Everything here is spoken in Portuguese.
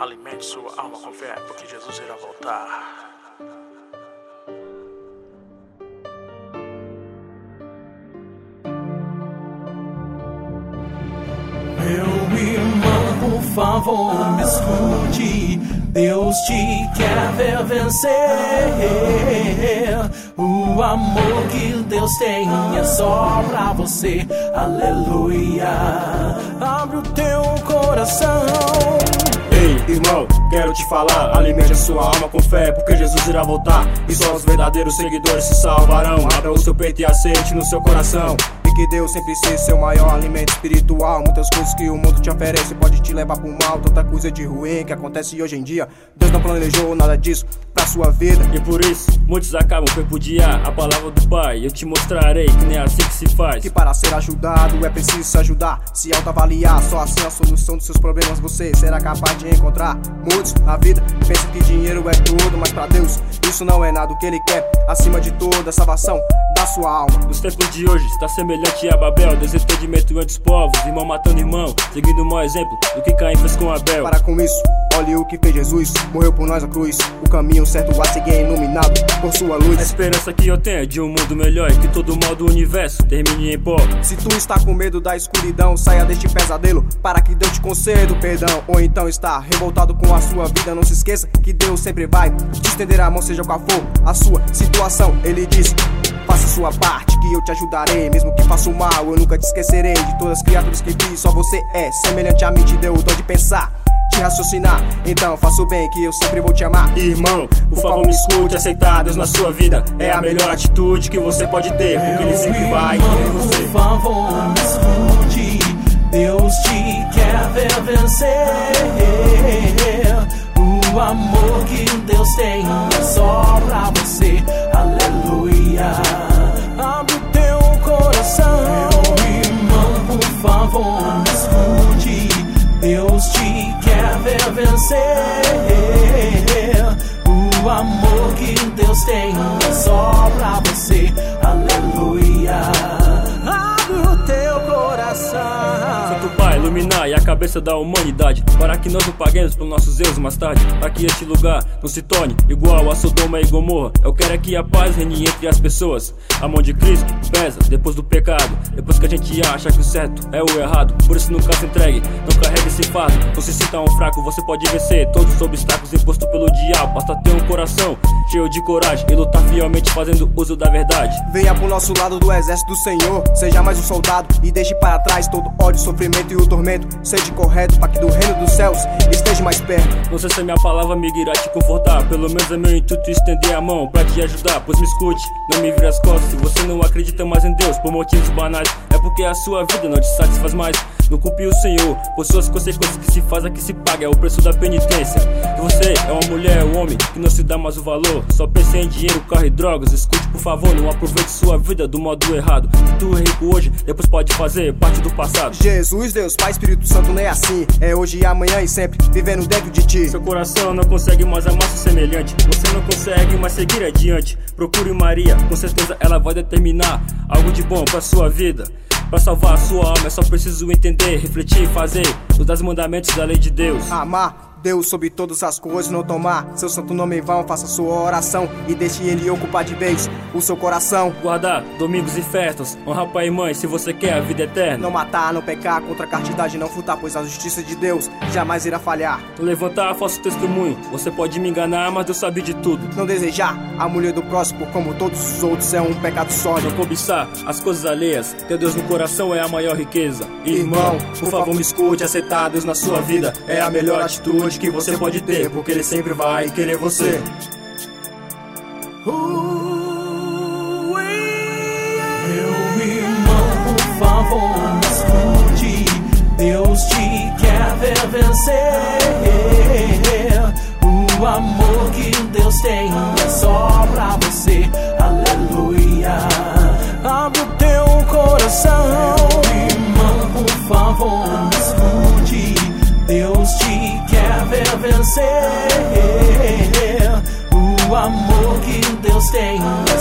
Alimente sua alma com fé, porque Jesus irá voltar. Meu irmão, por favor, me escute. Deus te quer ver vencer. O amor que Deus tem é só pra você. Aleluia. Abre o teu coração. Ei, irmão, quero te falar, alimente a sua alma com fé, porque Jesus irá voltar e só os verdadeiros seguidores se salvarão. Abra o seu peito e aceite no seu coração, e que Deus sempre seja seu maior alimento espiritual. Muitas coisas que o mundo te oferece pode te levar pro mal, tanta coisa de ruim que acontece hoje em dia. Deus não planejou nada disso pra sua vida, e por isso muitos acabam por repudiar a palavra do Pai. Eu te mostrarei que nem é assim que se faz, que para ser ajudado é preciso se ajudar, se autoavaliar. Só assim a solução dos seus problemas você será capaz de encontrar. Muitos na vida pensam que dinheiro é tudo, mas pra Deus isso não é nada. O que Ele quer acima de tudo é a salvação da sua alma. Nos tempos de hoje está semelhante a Babel, desentendimento entre os povos, irmão matando irmão, seguindo o mau exemplo do que Caim fez com Abel. Para com isso, olhe o que fez Jesus, morreu por nós na cruz. O caminho certo a seguir é iluminado por sua luz. A esperança que eu tenho é de um mundo melhor, e que todo mal do universo termine em pó. Se tu está com medo da escuridão, saia deste pesadelo, para que Deus te conceda o perdão. Ou então está revoltado com a sua vida, não se esqueça que Deus sempre vai te estender a mão, seja qual for a sua situação. Ele disse: faça sua parte que eu te ajudarei, mesmo que faça o mal, eu nunca te esquecerei. De todas as criaturas que fiz, só você é semelhante a mim, te deu o dom de pensar, de raciocinar, então faça o bem que eu sempre vou te amar. Irmão, por favor me escute, aceitar Deus na sua vida é a melhor atitude que você pode ter, porque Ele sempre vai querer você. Por favor me escute, Deus te quer ver vencer. O amor que Deus tem é só pra você. Aleluia. Abre o teu coração. Meu irmão, por favor me escute, Deus te quer ver vencer. O amor que Deus tem é só pra você. Aleluia. Abre o teu coração. Santo Pai, iluminar e a cabeça da humanidade, para que nós não paguemos por nossos erros mais tarde, para que este lugar não se torne igual a Sodoma e Gomorra. Eu quero é que a paz reine entre as pessoas. A mão de Cristo pesa depois do pecado, depois que a gente acha que o certo é o errado. Por isso nunca se entregue, não carregue esse fardo, não se sinta um fraco, você pode vencer todos os obstáculos impostos pelo diabo. Basta ter um coração cheio de coragem e lutar fielmente fazendo uso da verdade. Venha pro nosso lado do exército do Senhor, seja mais um soldado e deixe para trás todo ódio, sofrimento e o tormento. Seja correto para que do reino dos céus esteja mais perto. Não sei se a minha palavra me irá te confortar, pelo menos é meu intuito estender a mão pra te ajudar. Pois me escute, não me vire as costas. Se você não acredita mais em Deus por motivos banais, é porque a sua vida não te satisfaz mais. Não culpe o Senhor por suas consequências, que se faz, aqui se paga, é o preço da penitência. Que você é uma mulher, um homem que não se dá mais o valor, só pensa em dinheiro, carro e drogas. Escute por favor, não aproveite sua vida do modo errado. Se tu é rico hoje, depois pode fazer parte do passado. Jesus, Deus, Pai, Espírito Santo, não é assim, é hoje e amanhã e sempre, vivendo dentro de ti. Seu coração não consegue mais amar seu semelhante, você não consegue mais seguir adiante. Procure Maria, com certeza ela vai determinar algo de bom pra sua vida. Pra salvar a sua alma é só preciso entender, refletir e fazer os 10 mandamentos da lei de Deus. Amar Deus sobre todas as coisas, não tomar seu santo nome em vão. Faça sua oração e deixe Ele ocupar de vez o seu coração. Guardar domingos e festas, honrar pai e mãe se você quer a vida eterna. Não matar, não pecar, contra a castidade não furtar, pois a justiça de Deus jamais irá falhar. Não levantar falso testemunho, você pode me enganar, mas Deus sabe de tudo. Não desejar a mulher do próximo como todos os outros, é um pecado só. Não cobiçar as coisas alheias, ter Deus no coração é a maior riqueza. Irmão, por favor me escute, aceitar Deus na sua vida é a melhor atitude que você pode ter, porque Ele sempre vai querer você. Meu irmão, por favor me escute, Deus te quer ver vencer. O amor que Deus tem é só pra você. Aleluia. Abre o teu coração. Meu irmão, por favor me escute, Deus te quer ver vencer. O amor que Deus tem